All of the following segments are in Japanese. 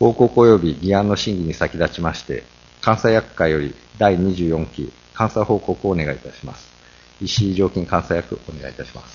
報告及び議案の審議に先立ちまして、監査役会より第24期監査報告をお願いいたします。石井常勤監査役、お願いいたします。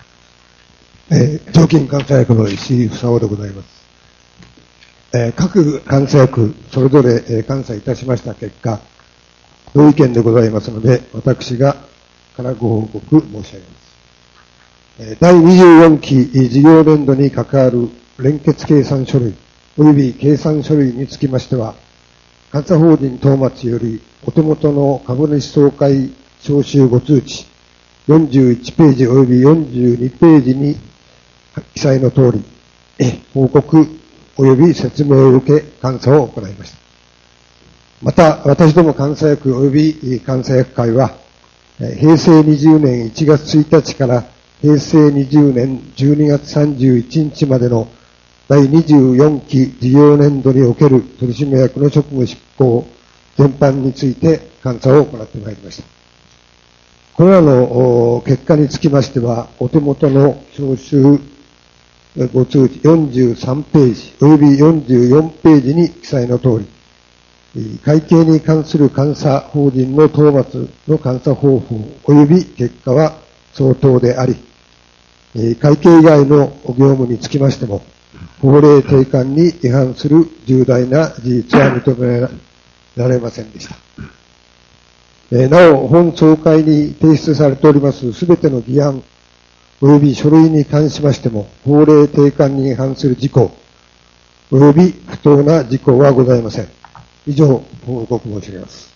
常勤監査役の石井房夫でございます。各監査役、それぞれ監査いたしました結果、同意見でございますので、私がからご報告申し上げます。第24期事業年度に関わる連結計算書類及び計算書類につきましては、監査法人東松よりお手元の株主総会招集ご通知41ページ及び42ページに記載の通り、報告及び説明を受け監査を行いました。また、私ども監査役及び監査役会は、平成20年1月1日から平成20年12月31日までの第24期事業年度における取締役の職務執行全般について監査を行ってまいりました。これらの結果につきましては、お手元の招集ご通知43ページ及び44ページに記載の通り、会計に関する監査法人の東松の監査方法及び結果は相当であり、会計以外の業務につきましても、法令定款に違反する重大な事実は認められませんでした。なお、本総会に提出されておりますすべての議案及び書類に関しましても、法令定款に違反する事項及び不当な事項はございません。以上、報告申し上げます。